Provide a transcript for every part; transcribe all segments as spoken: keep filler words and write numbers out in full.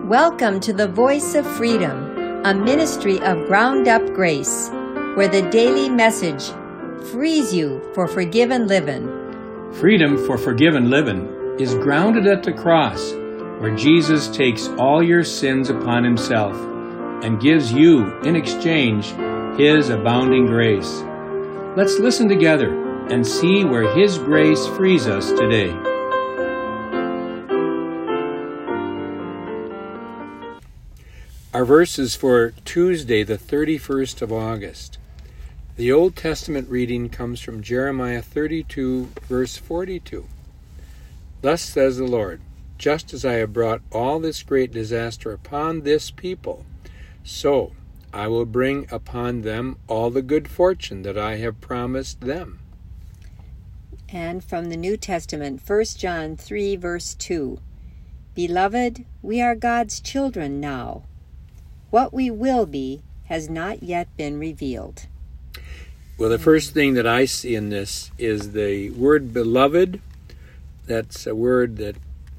Welcome to the Voice of Freedom, a ministry of Ground Up Grace, where the daily message frees you for forgiven living. Freedom for forgiven living is grounded at the cross, where Jesus takes all your sins upon himself and gives you, in exchange, his abounding grace. Let's listen together and see where his grace frees us today. Our verse is for Tuesday, the thirty-first of August. The Old Testament reading comes from Jeremiah thirty-two, verse forty-two. Thus says the Lord, just as I have brought all this great disaster upon this people, so I will bring upon them all the good fortune that I have promised them. And from the New Testament, First John three, verse two. Beloved, we are God's children now. What we will be has not yet been revealed. Well, the first thing that I see in this is the word beloved. That's a word that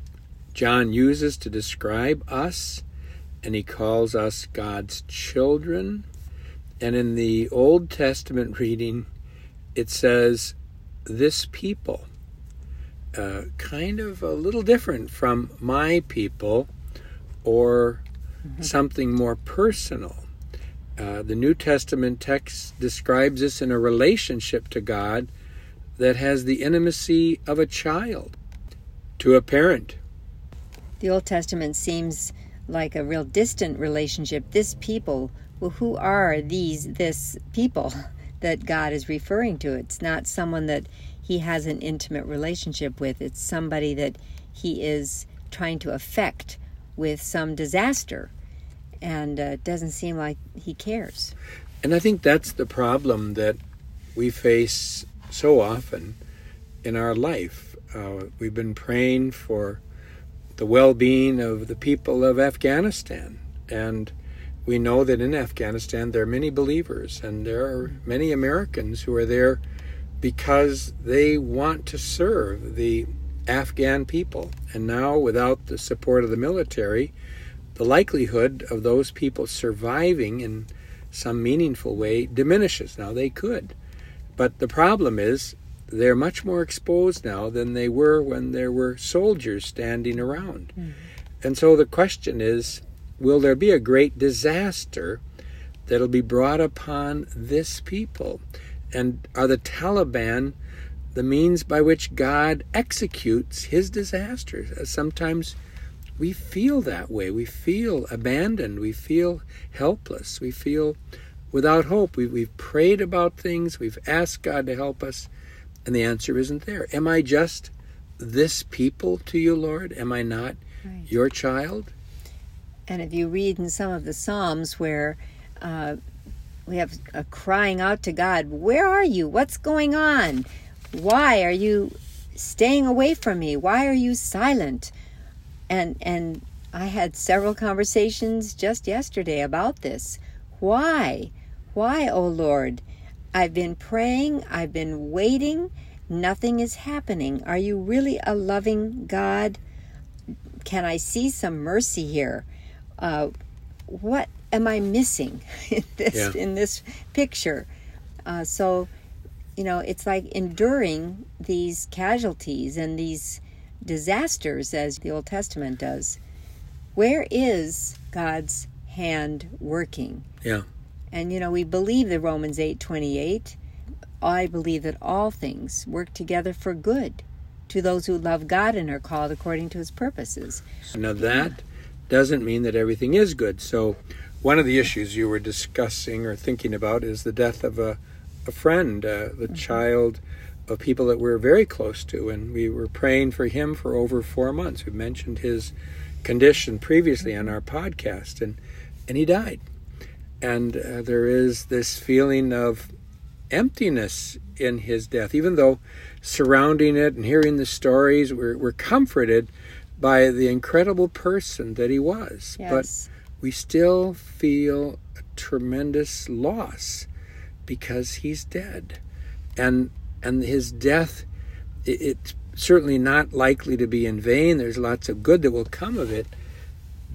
John uses to describe us, and he calls us God's children. And in the Old Testament reading, it says, this people, uh, kind of a little different from my people, or mm-hmm. something more personal. Uh, the New Testament text describes this in a relationship to God that has the intimacy of a child to a parent. The Old Testament seems like a real distant relationship. This people, well, who are these, this people that God is referring to? It's not someone that he has an intimate relationship with. It's somebody that he is trying to affect with some disaster. And uh, it doesn't seem like he cares. And I think that's the problem that we face so often in our life. Uh, we've been praying for the well-being of the people of Afghanistan. And we know that in Afghanistan there are many believers, and there are many Americans who are there because they want to serve the Afghan people. And now, without the support of the military, the likelihood of those people surviving in some meaningful way diminishes. Now, they could. But the problem is they're much more exposed now than they were when there were soldiers standing around. Mm-hmm. And so the question is, will there be a great disaster that'll be brought upon this people? And are the Taliban the means by which God executes his disasters? Sometimes we feel that way. We feel abandoned. We feel helpless. We feel without hope. We, we've prayed about things. We've asked God to help us, and the answer isn't there. Am I just this people to you, Lord? Am I not right. your child? And if you read in some of the Psalms where uh, we have a crying out to God, where are you? What's going on? Why are you staying away from me? Why are you silent? And and I had several conversations just yesterday about this. Why? Why, oh Lord? I've been praying, I've been waiting, nothing is happening. Are you really a loving God? Can I see some mercy here? Uh, what am I missing in this yeah. in this picture? Uh, so, you know, it's like enduring these casualties and these disasters as the Old Testament does. Where is God's hand working? Yeah. And, you know, we believe the Romans eight twenty-eight. I believe that all things work together for good to those who love God and are called according to his purposes. Now that doesn't mean that everything is good. So one of the issues you were discussing or thinking about is the death of a, a friend, uh, the mm-hmm. child of people that we're very close to, and we were praying for him for over four months. We mentioned his condition previously on our podcast, and, and he died. And uh, there is this feeling of emptiness in his death, even though surrounding it and hearing the stories, we're, we're comforted by the incredible person that he was. Yes. But we still feel a tremendous loss because he's dead. And And his death, it's certainly not likely to be in vain. There's lots of good that will come of it.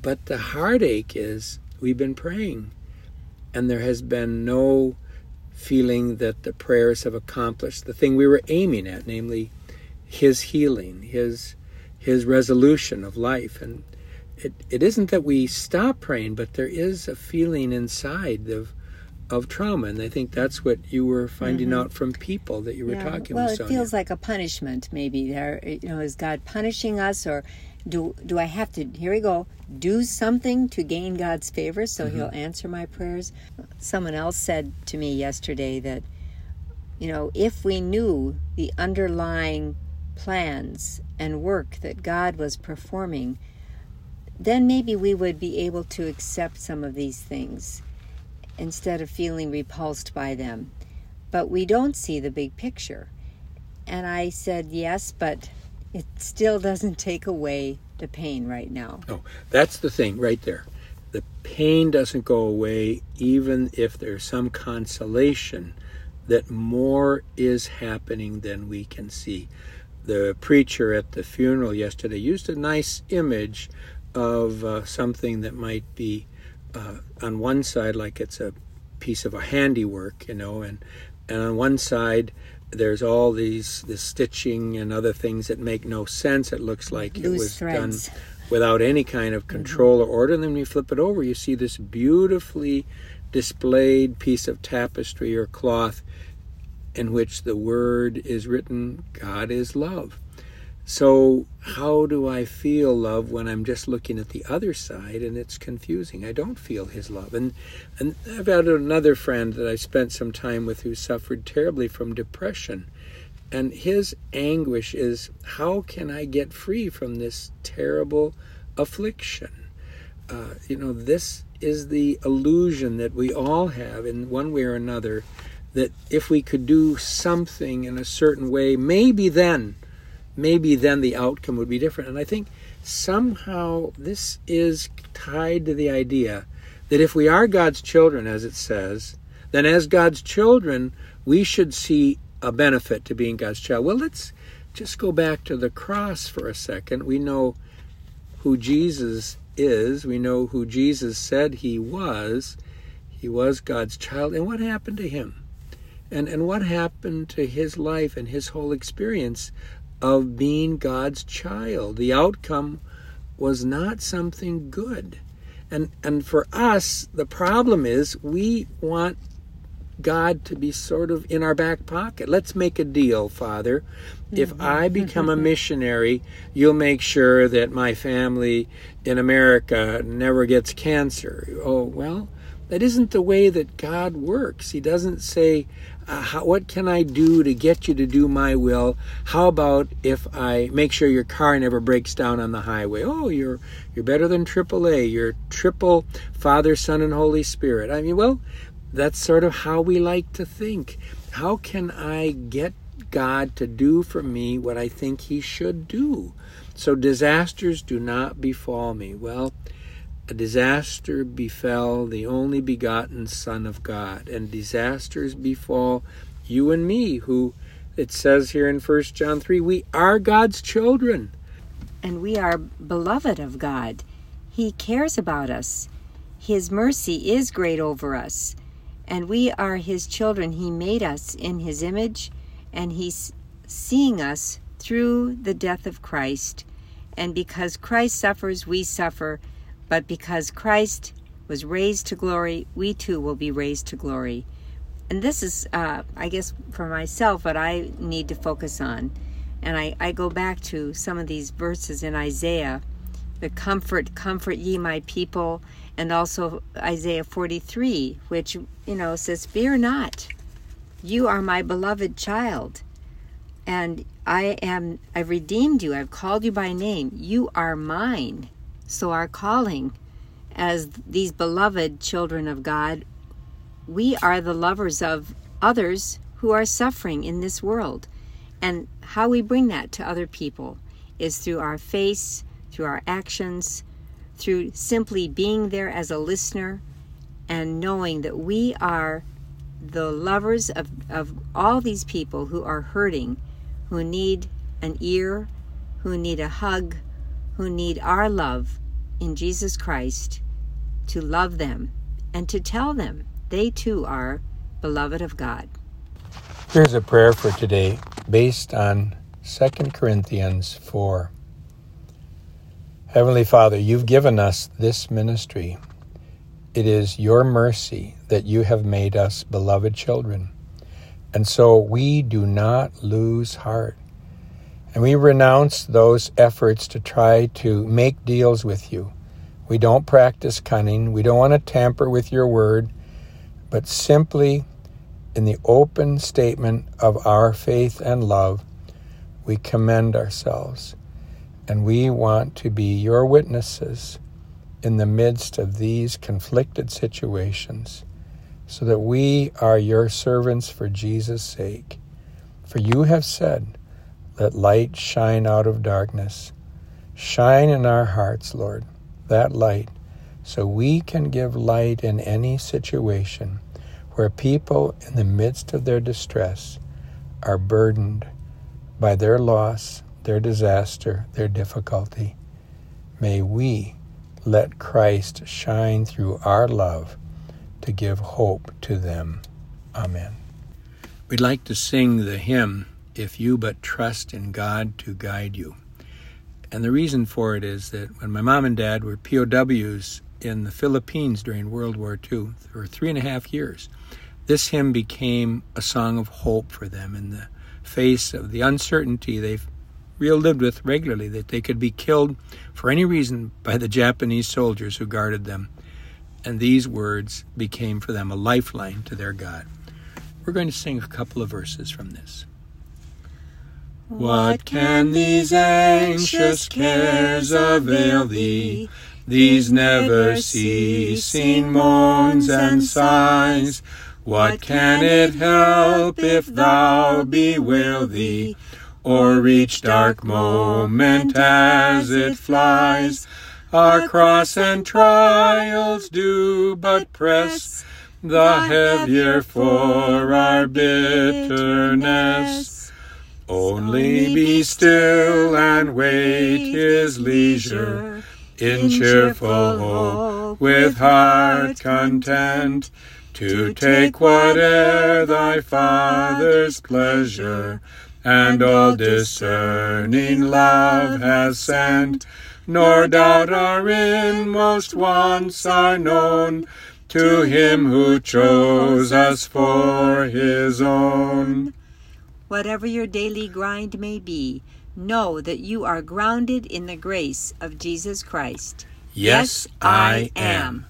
But the heartache is we've been praying, and there has been no feeling that the prayers have accomplished the thing we were aiming at, namely his healing, his his resolution of life. And it, it isn't that we stop praying, but there is a feeling inside of of trauma, and I think that's what you were finding mm-hmm. out from people that you were yeah. talking well, with, Sonia. Well, it feels like a punishment, maybe. There, you know, is God punishing us, or do do I have to, here we go, do something to gain God's favor so mm-hmm. he'll answer my prayers? Someone else said to me yesterday that, you know, if we knew the underlying plans and work that God was performing, then maybe we would be able to accept some of these things instead of feeling repulsed by them. But we don't see the big picture. And I said, yes, but it still doesn't take away the pain right now. Oh, that's the thing right there. The pain doesn't go away even if there's some consolation that more is happening than we can see. The preacher at the funeral yesterday used a nice image of uh, something that might be Uh, on one side, like it's a piece of a handiwork, you know, and and on one side there's all these this stitching and other things that make no sense. It looks like Loose it was threads. done without any kind of control mm-hmm. or order. And then when you flip it over, you see this beautifully displayed piece of tapestry or cloth in which the word is written, God is love. So how do I feel love when I'm just looking at the other side and it's confusing? I don't feel his love. And and I've had another friend that I spent some time with who suffered terribly from depression. And his anguish is, how can I get free from this terrible affliction? Uh, you know, this is the illusion that we all have in one way or another, that if we could do something in a certain way, maybe then maybe then the outcome would be different. And I think somehow this is tied to the idea that if we are God's children, as it says, then as God's children, we should see a benefit to being God's child. Well, let's just go back to the cross for a second. We know who Jesus is. We know who Jesus said he was. He was God's child. And what happened to him? And, and what happened to his life and his whole experience of being God's child? The outcome was not something good. And and for us, the problem is we want God to be sort of in our back pocket. Let's make a deal, Father. If I become a missionary, you'll make sure that my family in America never gets cancer. Oh, well, that isn't the way that God works. He doesn't say, uh, how, what can I do to get you to do my will? How about if I make sure your car never breaks down on the highway? Oh, you're you're better than triple A. You're triple Father, Son, and Holy Spirit. I mean, well, that's sort of how we like to think. How can I get God to do for me what I think he should do? So disasters do not befall me. Well, a disaster befell the only begotten Son of God, and disasters befall you and me, who, it says here in First John three, we are God's children. And we are beloved of God. He cares about us. His mercy is great over us. And we are his children. He made us in his image, and he's seeing us through the death of Christ. And because Christ suffers, we suffer. But because Christ was raised to glory, we too will be raised to glory. And this is, uh, I guess, for myself, what I need to focus on. And I, I go back to some of these verses in Isaiah, the comfort, comfort ye my people, and also Isaiah forty-three, which, you know, says, fear not, you are my beloved child, and I am, I've redeemed you, I've called you by name, you are mine. So our calling as these beloved children of God, we are the lovers of others who are suffering in this world. And how we bring that to other people is through our face, through our actions, through simply being there as a listener and knowing that we are the lovers of, of all these people who are hurting, who need an ear, who need a hug, who need our love in Jesus Christ, to love them and to tell them they too are beloved of God. Here's a prayer for today based on Second Corinthians four. Heavenly Father, you've given us this ministry. It is your mercy that you have made us beloved children. And so we do not lose heart. And we renounce those efforts to try to make deals with you. We don't practice cunning. We don't want to tamper with your word, but simply in the open statement of our faith and love, we commend ourselves. And we want to be your witnesses in the midst of these conflicted situations, so that we are your servants for Jesus' sake. For you have said, let light shine out of darkness. Shine in our hearts, Lord, that light, so we can give light in any situation where people in the midst of their distress are burdened by their loss, their disaster, their difficulty. May we let Christ shine through our love to give hope to them. Amen. We'd like to sing the hymn, If You But Trust in God to Guide You. And the reason for it is that when my mom and dad were P O Ws in the Philippines during World War Two for three and a half years, this hymn became a song of hope for them in the face of the uncertainty they've real lived with regularly, that they could be killed for any reason by the Japanese soldiers who guarded them. And these words became for them a lifeline to their God. We're going to sing a couple of verses from this. What can these anxious cares avail thee? These never ceasing moans and sighs. What can it help if thou bewail thee? Or each dark moment as it flies, our cross and trials do but press the heavier for our bitterness. Only be still and wait his leisure, in cheerful hope, with heart content, to take whate'er thy Father's pleasure and all discerning love has sent, nor doubt our inmost wants are known to him who chose us for his own. Whatever your daily grind may be, know that you are grounded in the grace of Jesus Christ. Yes, I am.